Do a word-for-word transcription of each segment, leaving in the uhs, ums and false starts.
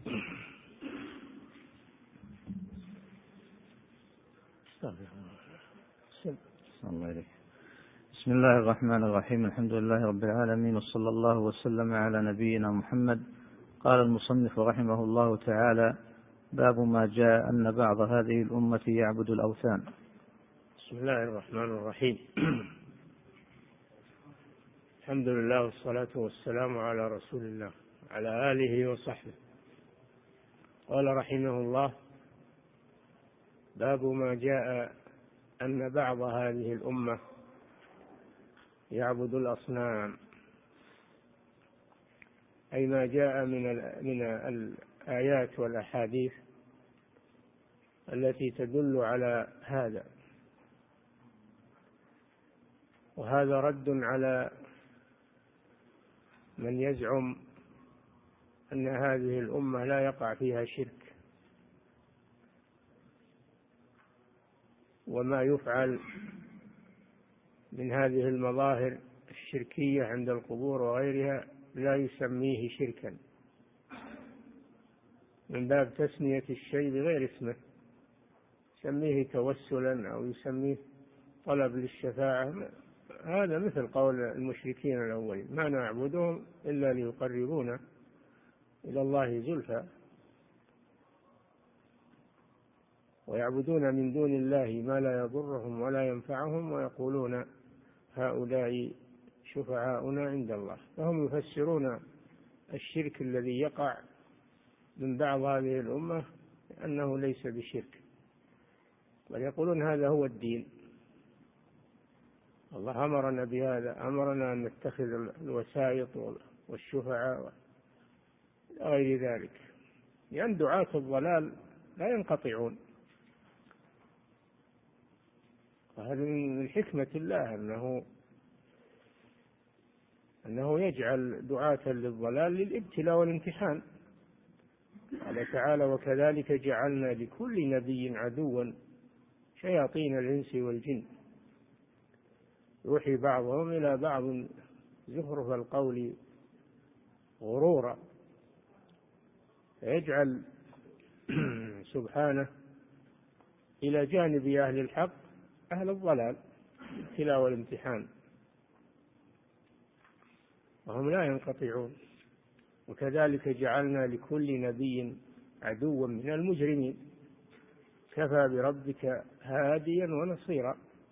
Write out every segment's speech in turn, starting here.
بسم الله الرحمن الرحيم. الحمد لله رب العالمين، وصلى الله وسلم على نبينا محمد. قال المصنف رحمه الله تعالى: باب ما جاء أن بعض هذه الأمة يعبد الأوثان. بسم الله الرحمن الرحيم. الحمد لله والصلاة والسلام على رسول الله على آله وصحبه. قال رحمه الله: باب ما جاء أن بعض هذه الأمة يعبد الأصنام، أي ما جاء من من الآيات والأحاديث التي تدل على هذا. وهذا رد على من يزعم أن هذه الأمة لا يقع فيها شرك، وما يفعل من هذه المظاهر الشركية عند القبور وغيرها لا يسميه شركا، من باب تسمية الشيء بغير اسمه، يسميه توسلا أو يسميه طلب للشفاعة. هذا مثل قول المشركين الأولين: ما نعبدهم إلا ليقربونا إلى الله زلفى، ويعبدون من دون الله ما لا يضرهم ولا ينفعهم، ويقولون هؤلاء شفعاؤنا عند الله. فهم يفسرون الشرك الذي يقع من بعض هذه الأمة أنه ليس بشرك، بل يقولون هذا هو الدين. الله أمرنا بهذا، أمرنا أن نتخذ الوسائط والشفعاء وغير ذلك، لأن دعاة الضلال لا ينقطعون. وهذا من حكمة الله أنه أنه يجعل دعاة للضلال للابتلاء والامتحان. قال تعالى: وكذلك جعلنا لكل نبي عدوا شياطين الإنس والجن يوحي بعضهم إلى بعض زخرف القول غرورا. فيجعل سبحانه إلى جانب أهل الحق أهل الضلال الابتلاء والامتحان، وهم لا ينقطعون. وكذلك جعلنا لكل نبي عدوا من المجرمين كفى بربك هاديا ونصيرا.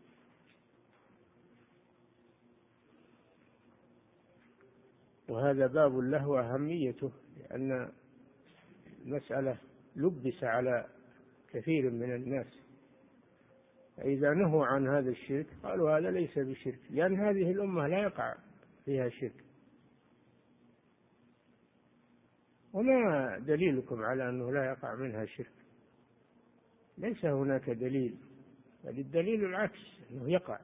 وهذا باب له وأهميته، لأن المسألة لبس على كثير من الناس، فإذا نهوا عن هذا الشرك قالوا هذا ليس بشرك، لأن هذه الأمة لا يقع فيها شرك. وما دليلكم على أنه لا يقع منها شرك؟ ليس هناك دليل، بل الدليل العكس، أنه يقع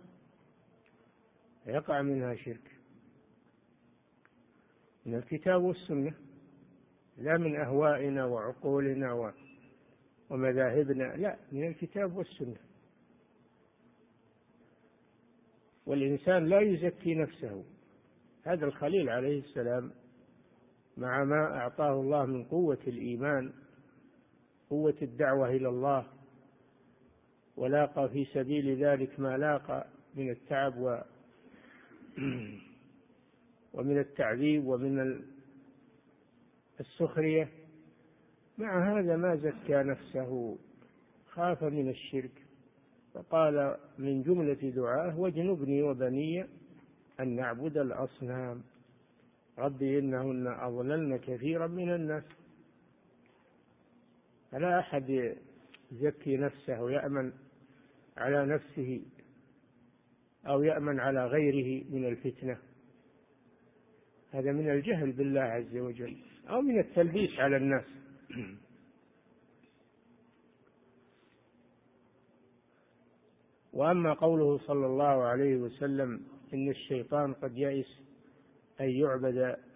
يقع منها شرك من الكتاب والسنة، لا من أهوائنا وعقولنا ومذاهبنا، لا، من الكتاب والسنة. والإنسان لا يزكي نفسه. هذا الخليل عليه السلام مع ما أعطاه الله من قوة الإيمان، قوة الدعوة إلى الله، ولاقى في سبيل ذلك ما لاقى من التعب و ومن التعذيب ومن السخرية، مع هذا ما زكى نفسه، خاف من الشرك، فقال من جملة دعاه: واجنبني وبني أن نعبد الأصنام ربي إنهن أضللن كثيرا من الناس. فلا أحد يزكي نفسه ويأمن على نفسه أو يأمن على غيره من الفتنة. هذا من الجهل بالله عز وجل، أو من التلبيس على الناس. وأما قوله صلى الله عليه وسلم: إن الشيطان قد يئس أن يعبد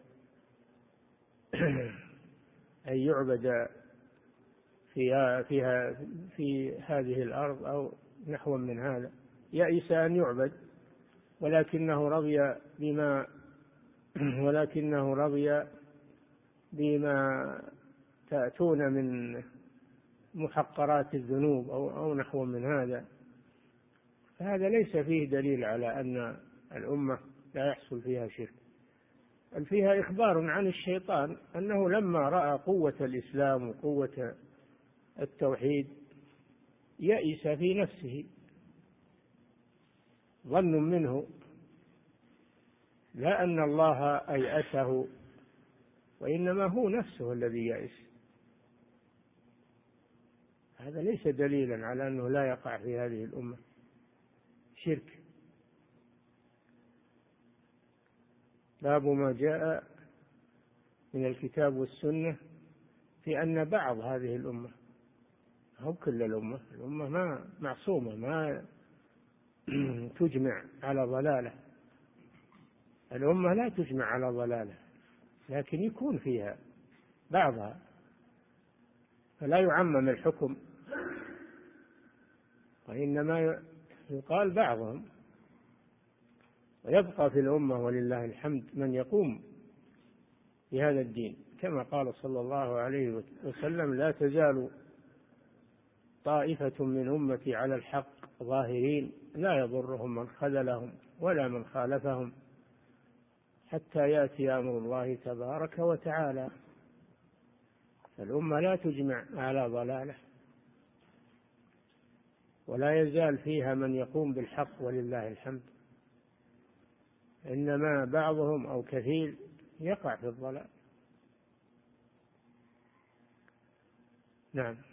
أن يعبد في فيها في هذه الأرض أو نحو من هذا، يئس أن يعبد، ولكنه رضي بما ولكنه رضي بما تأتون من محقرات الذنوب أو, أو نحو من هذا، فهذا ليس فيه دليل على أن الأمة لا يحصل فيها شرك، بل فيها إخبار عن الشيطان أنه لما رأى قوة الإسلام وقوة التوحيد يئس في نفسه، ظن منه، لا أن الله أيأسه، وإنما هو نفسه الذي يئس. هذا ليس دليلا على أنه لا يقع في هذه الأمة شرك. باب ما جاء من الكتاب والسنة في أن بعض هذه الأمة، أو كل الأمة، الأمة ما معصومة، ما تجمع على ضلالة، الأمة لا تجمع على ضلالة، لكن يكون فيها بعضها، فلا يعمم الحكم، وإنما يقال بعضهم، ويبقى في الأمة ولله الحمد من يقوم بهذا الدين، كما قال صلى الله عليه وسلم: لا تزال طائفة من أمتي على الحق ظاهرين لا يضرهم من خذلهم ولا من خالفهم حتى يأتي أمر الله تبارك وتعالى. الأمة لا تجمع على ضلالة، ولا يزال فيها من يقوم بالحق ولله الحمد، إنما بعضهم أو كثير يقع في الضلال. نعم.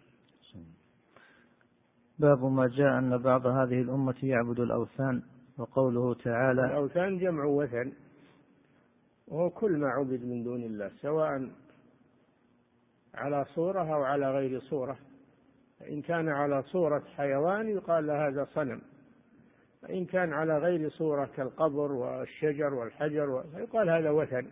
باب ما جاء أن بعض هذه الأمة يعبد الأوثان. وقوله تعالى: الأوثان جمع وثن، وهو كل ما عبد من دون الله، سواء على صورة أو على غير صورة. فإن كان على صورة حيوان يقال هذا صنم، وإن كان على غير صورة كالقبر والشجر والحجر يقال هذا وثن.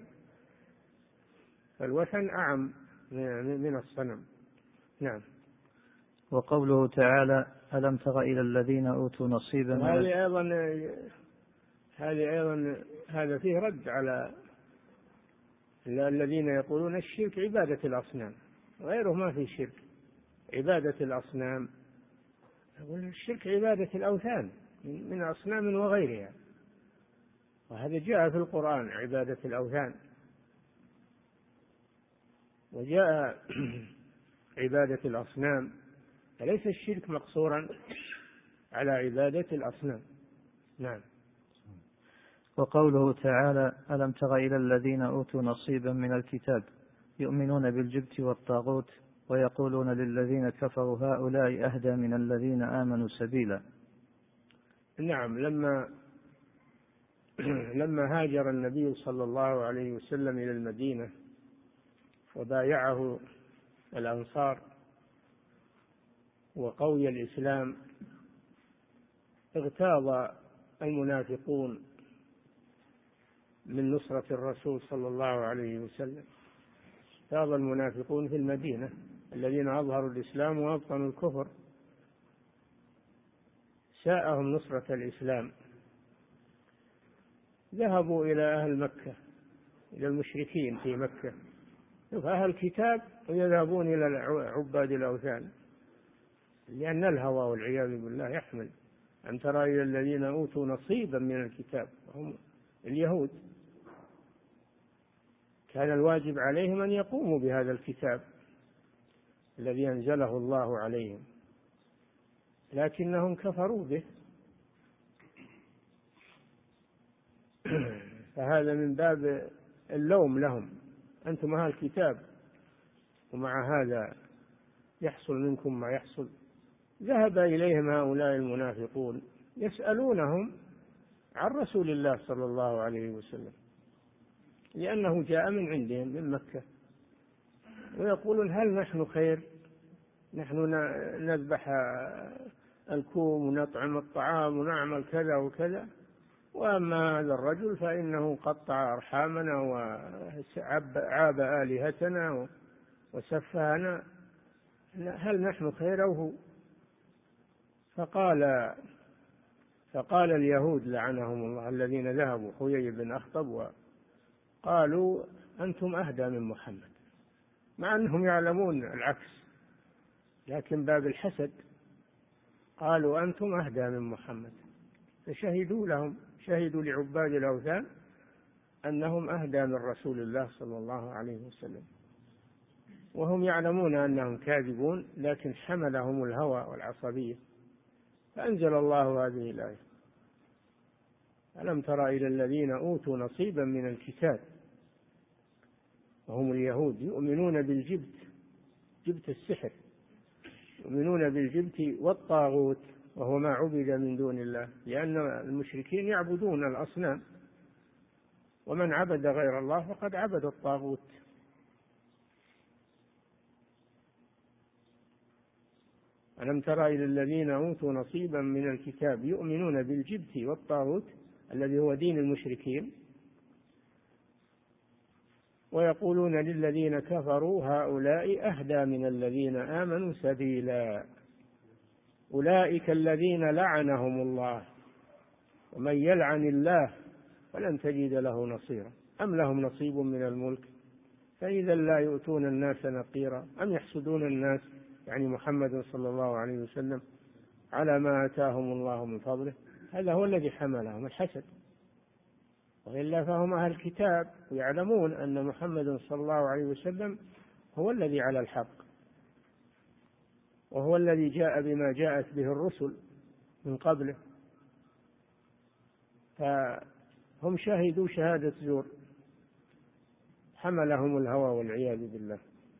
فالوثن أعم من الصنم. نعم. وقوله تعالى: ألم تر إلى الذين أوتوا نصيبا من هذه أيضا هذه أيضا هذا فيه رد على الذين يقولون الشرك عبادة الأصنام، غيره ما في شرك. عبادة الأصنام، يقول الشرك عبادة الأوثان من أصنام وغيرها، وهذا جاء في القرآن عبادة الأوثان، وجاء عبادة الأصنام، فليس الشرك مقصورا على عبادة الأصنام. نعم. وقوله تعالى: ألم تر إلى الذين أوتوا نصيبا من الكتاب يؤمنون بالجبت والطاغوت ويقولون للذين كفروا هؤلاء أهدى من الذين آمنوا سبيلا. نعم. لما لما هاجر النبي صلى الله عليه وسلم إلى المدينة وبايعه الأنصار وقوي الإسلام، اغتاظ المنافقون من نصرة الرسول صلى الله عليه وسلم. اغتاظ المنافقون في المدينة الذين أظهروا الإسلام وأبطنوا الكفر، ساءهم نصرة الإسلام، ذهبوا إلى أهل مكة، إلى المشركين في مكة، فأهل الكتاب يذهبون إلى عباد الأوثان، لأن الهوى والعياذ بالله يحمل. أن ترى إلى الذين أوتوا نصيبا من الكتاب، هم اليهود، كان الواجب عليهم أن يقوموا بهذا الكتاب الذي أنزله الله عليهم، لكنهم كفروا به، فهذا من باب اللوم لهم، أنتم أهل الكتاب ومع هذا يحصل منكم ما يحصل. ذهب إليهم هؤلاء المنافقون يسألونهم عن رسول الله صلى الله عليه وسلم، لأنه جاء من عندهم من مكة، ويقولون هل نحن خير؟ نحن نذبح الكوم ونطعم الطعام ونعمل كذا وكذا، وأما هذا الرجل فإنه قطع أرحامنا وعاب آلهتنا وسفهنا، هل نحن خير أو هو؟ فقال فقال اليهود لعنهم الله الذين ذهبوا حيي بن أخطب وقالوا أنتم أهدى من محمد، مع أنهم يعلمون العكس، لكن باب الحسد قالوا أنتم أهدى من محمد، فشهدوا لهم، شهدوا لعباد الأوثان أنهم أهدى من رسول الله صلى الله عليه وسلم، وهم يعلمون أنهم كاذبون، لكن حملهم الهوى والعصبية، فأنزل الله هذه الآية: ألم تر إلى الذين أوتوا نصيبا من الكتاب وهم اليهود يؤمنون بالجبت، جبت السحر، يؤمنون بالجبت والطاغوت وهو ما عبد من دون الله، لأن المشركين يعبدون الأصنام، ومن عبد غير الله فقد عبد الطاغوت. ألم تر إلى الذين أوتوا نصيبا من الكتاب يؤمنون بالجبت والطاغوت الذي هو دين المشركين، ويقولون للذين كفروا هؤلاء أهدى من الذين آمنوا سبيلا، أولئك الذين لعنهم الله، ومن يلعن الله فلن تجد له نصيرا، أم لهم نصيب من الملك فإذا لا يؤتون الناس نقيرا، أم يحسدون الناس يعني محمد صلى الله عليه وسلم على ما آتاهم الله من فضله. هذا هو الذي حملهم الحسد، وإلا فهم أهل الكتاب ويعلمون أن محمد صلى الله عليه وسلم هو الذي على الحق، وهو الذي جاء بما جاءت به الرسل من قبله، فهم شهدوا شهادة زور، حملهم الهوى والعياذ بالله،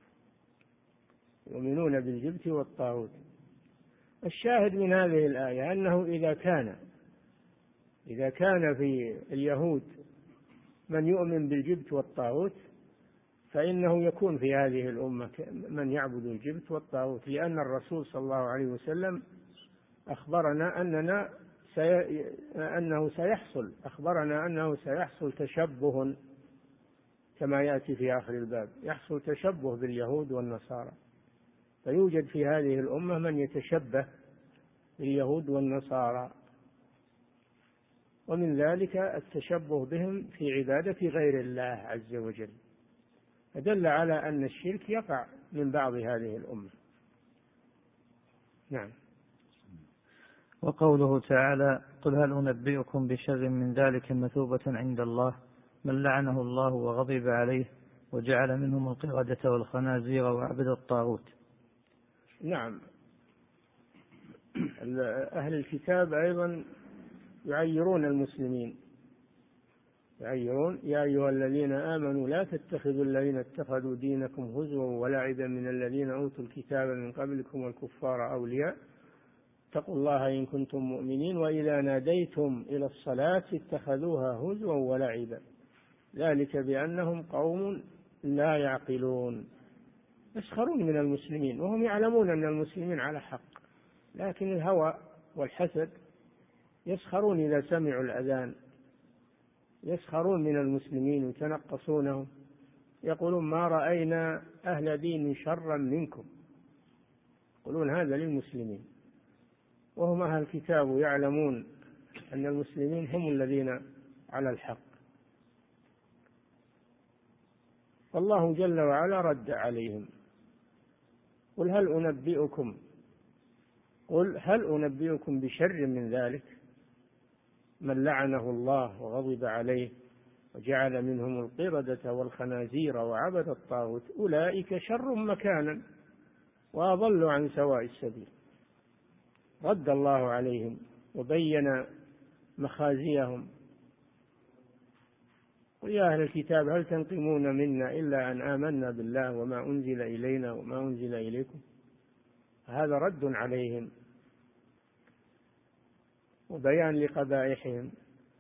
يؤمنون بالجبت والطاغوت. الشاهد من هذه الآية أنه إذا كان إذا كان في اليهود من يؤمن بالجبت والطاغوت، فإنه يكون في هذه الأمة من يعبد الجبت والطاغوت، لأن الرسول صلى الله عليه وسلم أخبرنا أننا سي... أنه سيحصل أخبرنا أنه سيحصل تشبه، كما يأتي في آخر الباب، يحصل تشبه باليهود والنصارى، فيوجد في هذه الأمة من يتشبه باليهود والنصارى، ومن ذلك التشبه بهم في عبادة غير الله عز وجل، فدل على أن الشرك يقع من بعض هذه الأمة. نعم. وقوله تعالى: قل هل أنبئكم بشر من ذلك مثوبة عند الله من لعنه الله وغضب عليه وجعل منهم القردة والخنازير وعبد الطاغوت. نعم، أهل الكتاب أيضا يعيرون المسلمين، يعيرون: يا أيها الذين آمنوا لا تتخذوا الذين اتخذوا دينكم هزوا ولعبا من الذين أوتوا الكتاب من قبلكم والكفار أولياء اتقوا الله إن كنتم مؤمنين وإذا ناديتم إلى الصلاة اتخذوها هزوا ولعبا ذلك بأنهم قوم لا يعقلون. يسخرون من المسلمين وهم يعلمون أن المسلمين على حق، لكن الهوى والحسد يسخرون إذا سمعوا الأذان، يسخرون من المسلمين ويتنقصونهم، يقولون: ما رأينا أهل دين شرا منكم، يقولون هذا للمسلمين، وهم أهل الكتاب ويعلمون أن المسلمين هم الذين على الحق. والله جل وعلا رد عليهم: قل هل أنبئكم قل هل أنبئكم بشر من ذلك من لعنه الله وغضب عليه وجعل منهم القردة والخنازير وعبد الطاغوت أولئك شر مكانا وأضل عن سواء السبيل. رد الله عليهم وبين مخازيهم: قل يا أهل الكتاب هل تنقمون منا إلا أن آمنا بالله وما أنزل إلينا وما أنزل إليكم. هذا رد عليهم وبيان لقبائحهم.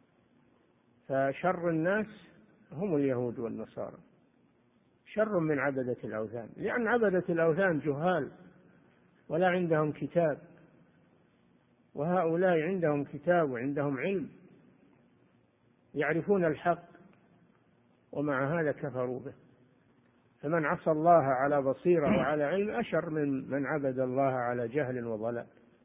فشر الناس هم اليهود والنصارى، شر من عبدة الأوثان، لأن عبدة الأوثان جهال ولا عندهم كتاب، وهؤلاء عندهم كتاب وعندهم علم، يعرفون الحق ومع هذا كفروا به. فمن عصى الله على بصيرة وعلى علم أشر من من عبد الله على جهل وضلال.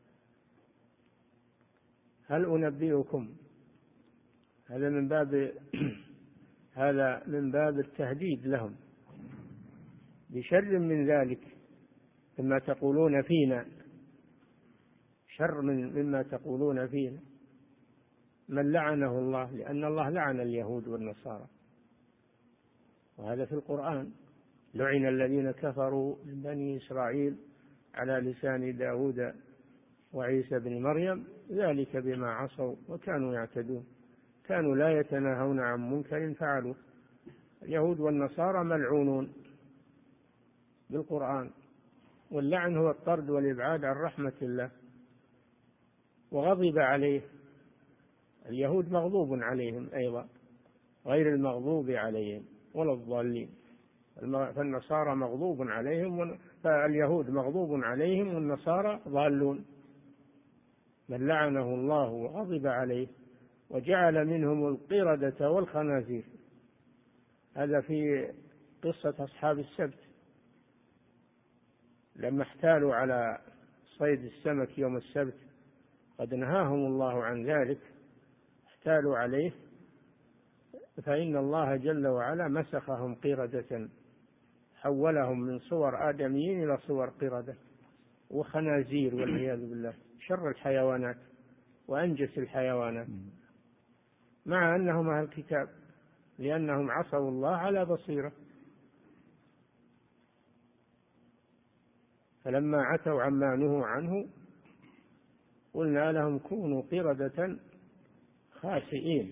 هل أنبئكم، هذا من باب هذا من باب التهديد لهم، بشر من ذلك مما تقولون فينا، شر من مما تقولون فينا، من لعنه الله، لأن الله لعن اليهود والنصارى، وهذا في القرآن: لعن الذين كفروا من بني إسرائيل على لسان داود وعيسى بن مريم ذلك بما عصوا وكانوا يعتدون، كانوا لا يتناهون عن منكر فعلوا. اليهود والنصارى ملعونون بالقرآن، واللعن هو الطرد والإبعاد عن رحمة الله. وغضب عليه، اليهود مغضوب عليهم أيضا، غير المغضوب عليهم ولا الضالين، فالنصارى مغضوب عليهم، فاليهود مغضوب عليهم والنصارى ضالون. من لعنه الله وغضب عليه وجعل منهم القردة والخنازير. هذا في قصة أصحاب السبت لما احتالوا على صيد السمك يوم السبت، قد نهاهم الله عن ذلك، احتالوا عليه، فإن الله جل وعلا مسخهم قردة، حولهم من صور آدميين إلى صور قردة وخنازير والعياذ بالله، شر الحيوانات وأنجس الحيوانات، مع أنهم أهل الكتاب، لأنهم عصوا الله على بصيرة. فلما عتوا عما نهوا عنه قلنا لهم كونوا قردة خاسئين،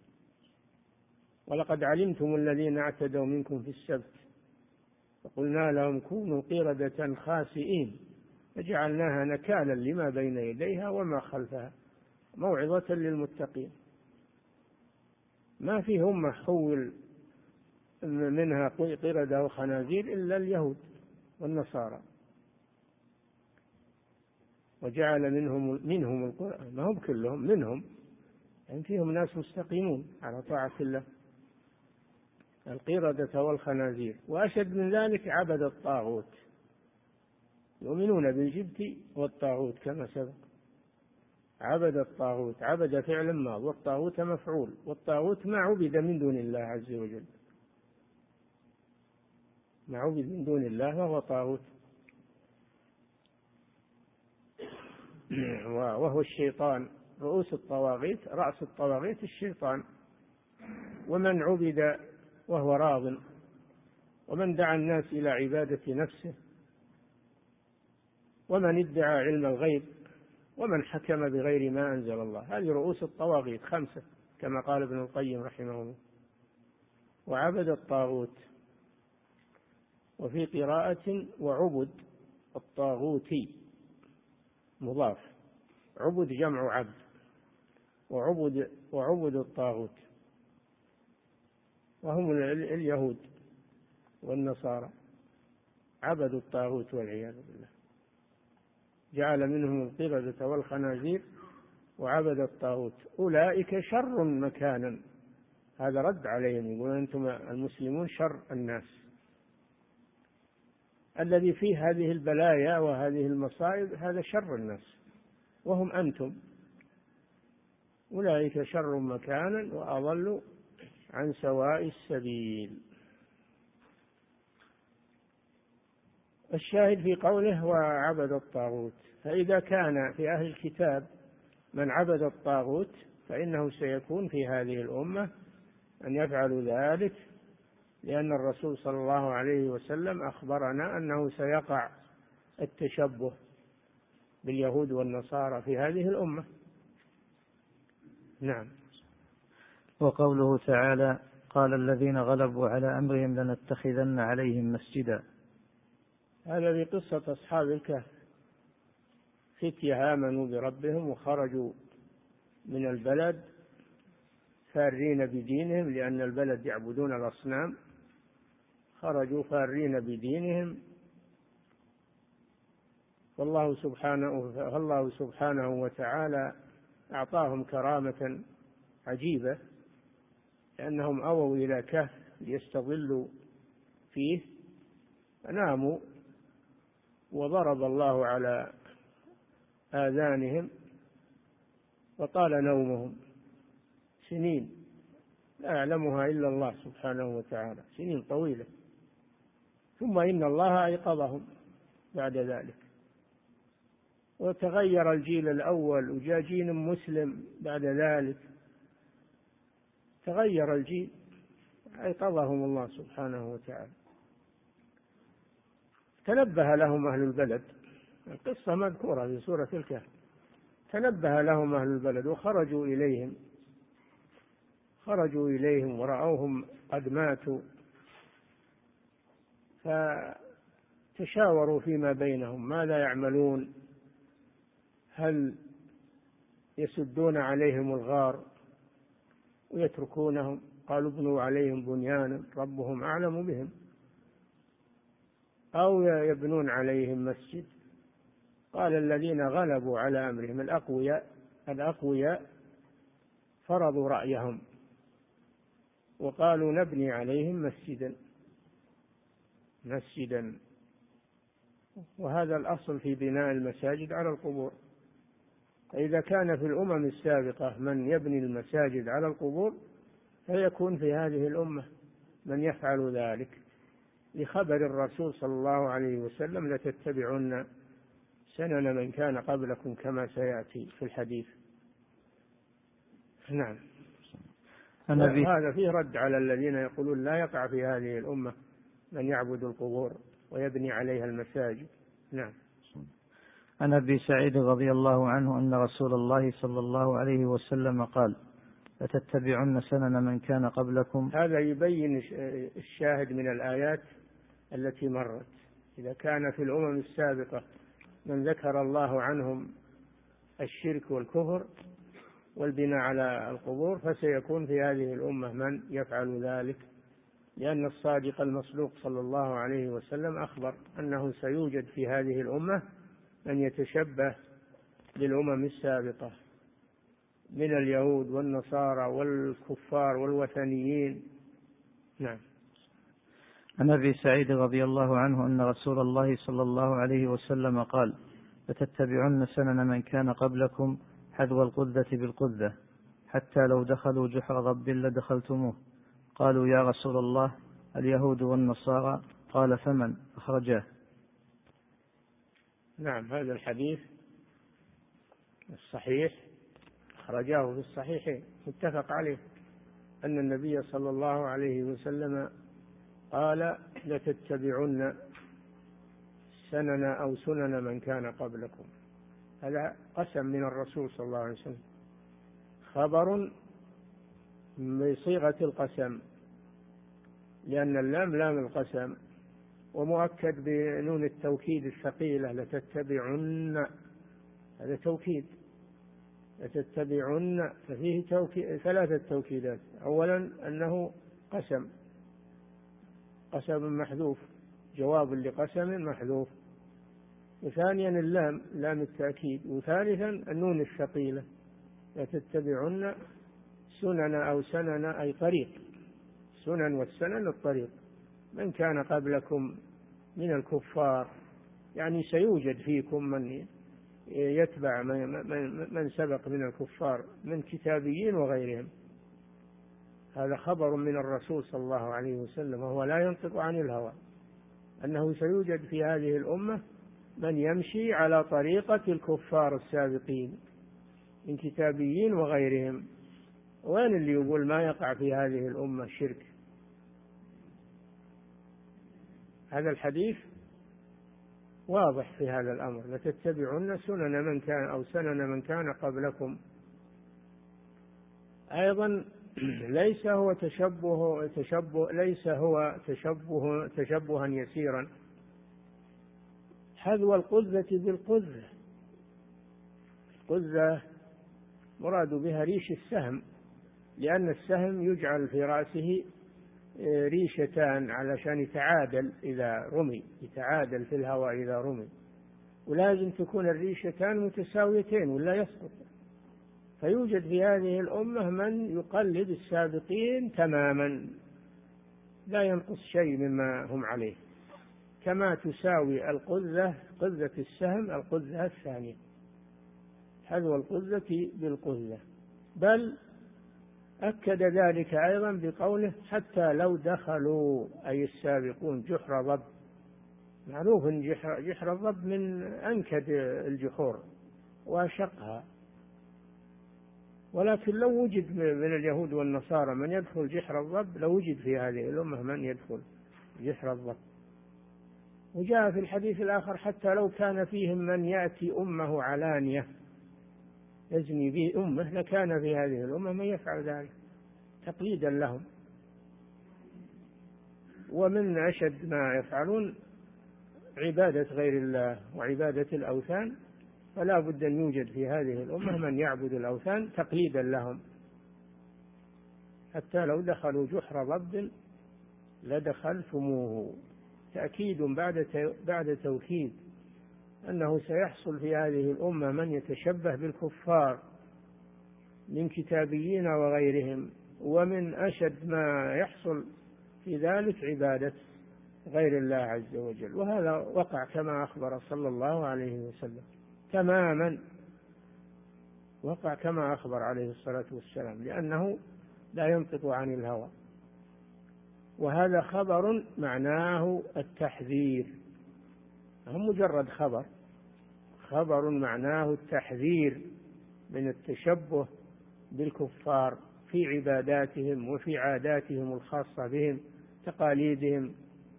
ولقد علمتم الذين اعتدوا منكم في السبت فقلنا لهم كونوا قردة خاسئين فجعلناها نكالا لما بين يديها وما خلفها موعظة للمتقين. ما في أمة حول منها قردة وخنازير إلا اليهود والنصارى، وجعل منهم منهم القرآن، ما هم كلهم، منهم يعني فيهم ناس مستقيمون على طاعة الله، القردة والخنازير. وأشد من ذلك عبد الطاغوت، يؤمنون بالجبت والطاغوت كما سبق. عبد الطاغوت، عبد فعل ماض والطاغوت مفعول، والطاغوت ما عبد من دون الله عز وجل، ما عبد من دون الله وهو طاغوت، وهو الشيطان. رؤوس الطواغيت، رأس الطواغيت الشيطان، ومن عبد وهو راض، ومن دعا الناس إلى عبادة نفسه، ومن ادعى علم الغيب، ومن حكم بغير ما أنزل الله. هذه رؤوس الطواغيت خمسة كما قال ابن القيم رحمه الله. وعبد الطاغوت، وفي قراءة وعبد الطاغوتي مضاف، عبد جمع عبد، وعبد وعبد الطاغوت، وهم اليهود والنصارى، عبدوا الطاغوت والعياذ بالله، جعل منهم القردة والخنازير وعبد الطاغوت، أولئك شر مكانا. هذا رد عليهم، يقول أنتم المسلمون شر الناس، الذي فيه هذه البلايا وهذه المصائب هذا شر الناس، وهم أنتم. أولئك شر مكانا وأضل عن سواء السبيل. الشاهد في قوله وعبد الطاغوت، فإذا كان في أهل الكتاب من عبد الطاغوت فإنه سيكون في هذه الأمة أن يفعلوا ذلك، لأن الرسول صلى الله عليه وسلم أخبرنا أنه سيقع التشبه باليهود والنصارى في هذه الأمة. نعم. وقوله تعالى قال الذين غلبوا على أمرهم لنتخذن عليهم مسجدا، هذا في قصة أصحاب الكهف، فتية آمنوا بربهم وخرجوا من البلد فارين بدينهم، لأن البلد يعبدون الأصنام، خرجوا فارين بدينهم، والله سبحانه فالله سبحانه وتعالى أعطاهم كرامة عجيبة، لأنهم أووا إلى كهف ليستظلوا فيه، فناموا وضرب الله على آذانهم وطال نومهم سنين لا يعلمها إلا الله سبحانه وتعالى، سنين طويلة، ثم إن الله أيقظهم بعد ذلك، وتغير الجيل الأول وجاء جيل مسلم بعد ذلك، تغير الجيل، أيقظهم الله سبحانه وتعالى. تنبه لهم أهل البلد، القصة مذكورة في سورة الكهف، تنبه لهم أهل البلد وخرجوا إليهم، خرجوا إليهم ورأوهم قد ماتوا، فتشاوروا فيما بينهم ماذا يعملون، هل يسدون عليهم الغار ويتركونهم؟ قالوا ابنوا عليهم بنيانا ربهم أعلم بهم، أو يبنون عليهم مسجد. قال الذين غلبوا على أمرهم الأقوياء الأقوياء فرضوا رأيهم وقالوا نبني عليهم مسجدا مسجدا وهذا الأصل في بناء المساجد على القبور. فإذا كان في الأمم السابقة من يبني المساجد على القبور، فيكون في هذه الأمة من يفعل ذلك، لخبر الرسول صلى الله عليه وسلم لتتبعن سنن من كان قبلكم كما سيأتي في الحديث. نعم. هذا فيه رد على الذين يقولون لا يقع في هذه الأمة من يعبد القبور ويبني عليها المساجد. نعم. عن أبي سعيد رضي الله عنه أن رسول الله صلى الله عليه وسلم قال لتتبعن سنن من كان قبلكم. هذا يبين الشاهد من الآيات التي مرت. إذا كان في الأمم السابقة من ذكر الله عنهم الشرك والكفر والبناء على القبور، فسيكون في هذه الأمة من يفعل ذلك، لأن الصادق المصدوق صلى الله عليه وسلم أخبر أنه سيوجد في هذه الأمة من يتشبه بالأمم السابقة من اليهود والنصارى والكفار والوثنيين. نعم. عن أبي سعيد رضي الله عنه أن رسول الله صلى الله عليه وسلم قال لتتبعن سنن من كان قبلكم حذو القذة بالقذة حتى لو دخلوا جحر رب لدخلتموه. قالوا يا رسول الله اليهود والنصارى؟ قال فمن؟ أخرجاه. نعم. هذا الحديث الصحيح أخرجاه في الصحيحين متفق عليه أن النبي صلى الله عليه وسلم قال لتتبعن سنن أو سنن من كان قبلكم. هذا قسم من الرسول صلى الله عليه وسلم، خبر بصيغة القسم، لأن اللام لام القسم، ومؤكد بنون التوكيد الثقيلة لتتبعن، هذا توكيد، لتتبعن، ففيه توكيد ثلاثة توكيدات. أولا أنه قسم، قسم محذوف، جواب لقسم محذوف. وثانيا اللام لام التأكيد. وثالثا النون الثقيلة لتتبعن سنن أو سنن أي طريق، سنن والسنن الطريق من كان قبلكم من الكفار، يعني سيوجد فيكم من يتبع من سبق من الكفار من كتابيين وغيرهم. هذا خبر من الرسول صلى الله عليه وسلم، وهو لا ينطق عن الهوى، أنه سيوجد في هذه الأمة من يمشي على طريقة الكفار السابقين من كتابيين وغيرهم. وين اللي يقول ما يقع في هذه الأمة شرك؟ هذا الحديث واضح في هذا الأمر، لتتبعن سنن من كان أو سنن من كان قبلكم. أيضا ليس هو تشبه تشبه ليس هو تشبه تشبها يسيرا، حذو القذة بالقذة. القذة مراد بها ريش السهم، لأن السهم يجعل في رأسه ريشتان علشان يتعادل إذا رمي، يتعادل في الهواء إذا رمي، ولازم تكون الريشتان متساويتين ولا يسقط. فيوجد في هذه الأمة من يقلد السابقين تماما، لا ينقص شيء مما هم عليه، كما تساوي القذة قذة السهم القذة الثانية، حذو القذة بالقذة. بل أكد ذلك أيضا بقوله حتى لو دخلوا، أي السابقون، جحر ضب معروف أن جحر, جحر الضب من أنكد الجحور وأشقها، ولكن لو وجد من اليهود والنصارى من يدخل جحر الضب لو وجد في هذه الأمة من يدخل جحر الضب. وجاء في الحديث الآخر حتى لو كان فيهم من يأتي أمه علانية يزني به أمه لكان في هذه الأمة من يفعل ذلك تقليدا لهم. ومن أشد ما يفعلون عبادة غير الله وعبادة الأوثان، فلا بد أن يوجد في هذه الأمة من يعبد الأوثان تقليدا لهم، حتى لو دخلوا جحر ضب لدخلتموه، تأكيد بعد بعد توكيد أنه سيحصل في هذه الأمة من يتشبه بالكفار من كتابيين وغيرهم. ومن أشد ما يحصل في ذلك عبادة غير الله عز وجل، وهذا وقع كما أخبر صلى الله عليه وسلم تماما، وقع كما أخبر عليه الصلاة والسلام، لأنه لا ينطق عن الهوى. وهذا خبر معناه التحذير، هم مجرد خبر، خبر معناه التحذير من التشبه بالكفار في عباداتهم وفي عاداتهم الخاصة بهم تقاليدهم.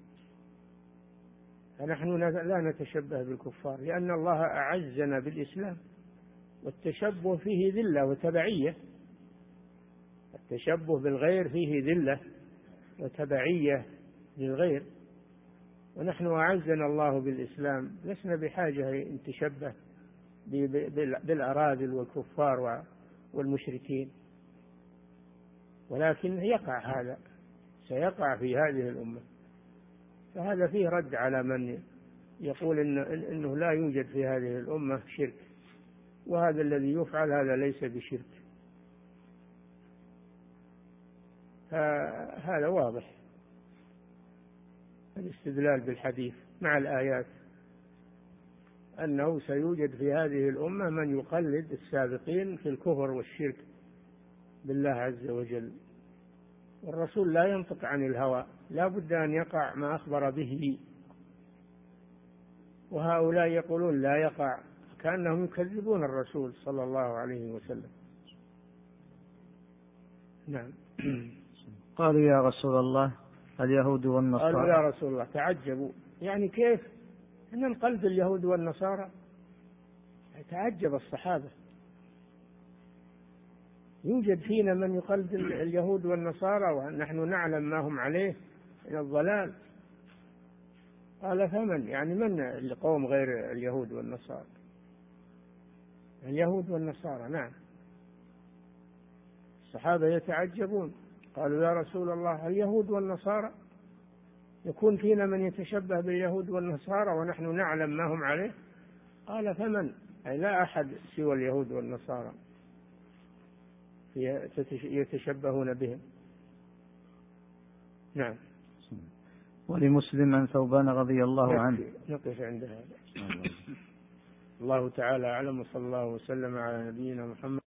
فنحن لا نتشبه بالكفار لأن الله أعزنا بالإسلام، والتشبه فيه ذلة وتبعية، التشبه بالغير فيه ذلة وتبعية للغير، ونحن أعزنا الله بالإسلام لسنا بحاجة أن نتشبه بالأراذل والكفار والمشركين، ولكن يقع هذا، سيقع في هذه الأمة. فهذا فيه رد على من يقول إن إنه لا يوجد في هذه الأمة شرك، وهذا الذي يفعل هذا ليس بشرك. هذا واضح الاستدلال بالحديث مع الآيات أنه سيوجد في هذه الأمة من يقلد السابقين في الكفر والشرك بالله عز وجل، والرسول لا ينطق عن الهوى، لا بد أن يقع ما أخبر به، وهؤلاء يقولون لا يقع كأنهم يكذبون الرسول صلى الله عليه وسلم. نعم. قالوا يا رسول الله اليهود والنصارى، قالوا يا رسول الله، تعجبوا يعني كيف أن نقلد اليهود والنصارى؟ تعجب الصحابة، يوجد فينا من يقلد اليهود والنصارى ونحن نعلم ما هم عليه من الضلال. قال فمن؟ يعني من القوم غير اليهود والنصارى؟ اليهود والنصارى. نعم. الصحابة يتعجبون، قالوا يا رسول الله اليهود والنصارى، يكون فينا من يتشبه باليهود والنصارى ونحن نعلم ما هم عليه؟ قال فمن؟ أي لا أحد سوى اليهود والنصارى يتشبهون بهم. نعم. ولمسلم عن ثوبان رضي الله عنه. نقف عند هذا. الله تعالى أعلم، وصلى الله وسلم على نبينا محمد.